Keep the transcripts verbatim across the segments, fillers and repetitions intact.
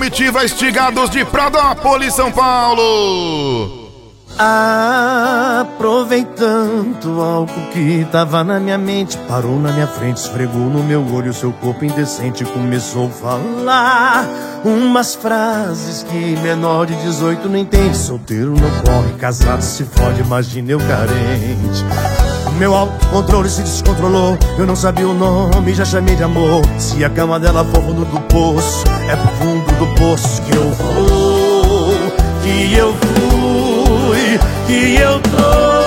Comitiva Estigados de Pradópolis, São Paulo. Aproveitando algo que tava na minha mente, parou na minha frente, esfregou no meu olho seu corpo indecente, começou a falar umas frases que menor de dezoito não entende. Solteiro não corre, casado se fode, imagina eu carente. O meu autocontrole se descontrolou, eu não sabia o nome, já chamei de amor. Se a cama dela for fundo do poço, é pro fundo do poço que eu vou, que eu fui, que eu tô.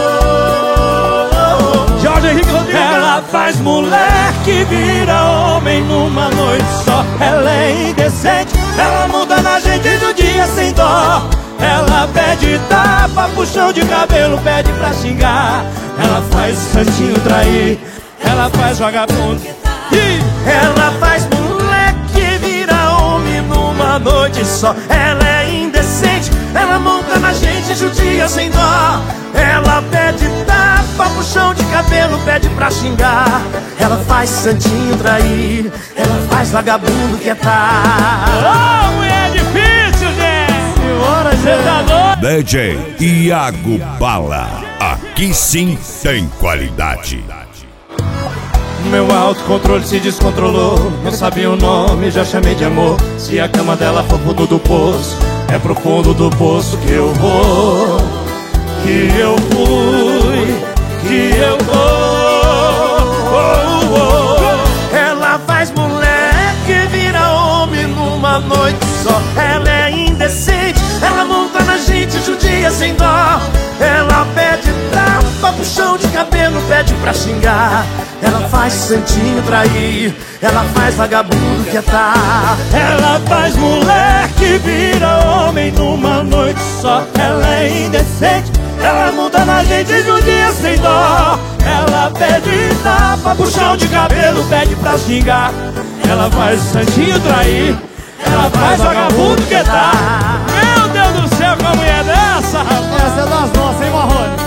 Jorge Henrique Rodrigues. Ela faz moleque vira homem numa noite só. Ela é indecente, ela muda na gente do dia sem dó. Ela pede tapa, puxão de cabelo, pede pra xingar. Ela faz santinho trair, ela faz vagabundo. E ela faz moleque vira homem numa noite só. Ela é indecente, ela monta na gente judia sem dó. Ela pede tapa, puxão de cabelo, pede pra xingar. Ela faz santinho trair, ela faz vagabundo que é tá. Oh, mulher difícil, gente. Senhora, você tá doido? D J Iago Bala, aqui sim tem qualidade. Meu autocontrole se descontrolou, não sabia o nome, já chamei de amor. Se a cama dela for fundo do poço, é pro fundo do poço que eu vou, que eu fui, que eu vou. Oh, oh. Ela faz moleque vira homem numa noite só. Ela é indecente, ela monta na gente judia sem dó. Ela pede tapa, puxão de cabelo, pede pra xingar. Ela faz santinho trair, ela faz vagabundo que é tá. Ela faz moleque vira homem numa noite só. Ela é indecente, ela muda na gente de um dia sem dó. Ela pede tapa, puxão de cabelo, pede pra xingar. Ela faz santinho trair, ela faz vagabundo que tá. Meu Deus do céu, com a mulher dessa, rapaz. Essa é das nossas, hein, Marrone?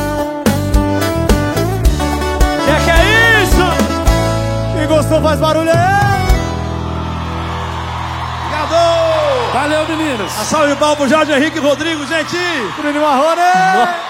Que que é isso? Quem gostou faz barulho aí. Obrigado. Valeu, meninos. A salve de palmas pro Jorge Henrique Rodrigues, gente. Bruno Marrone.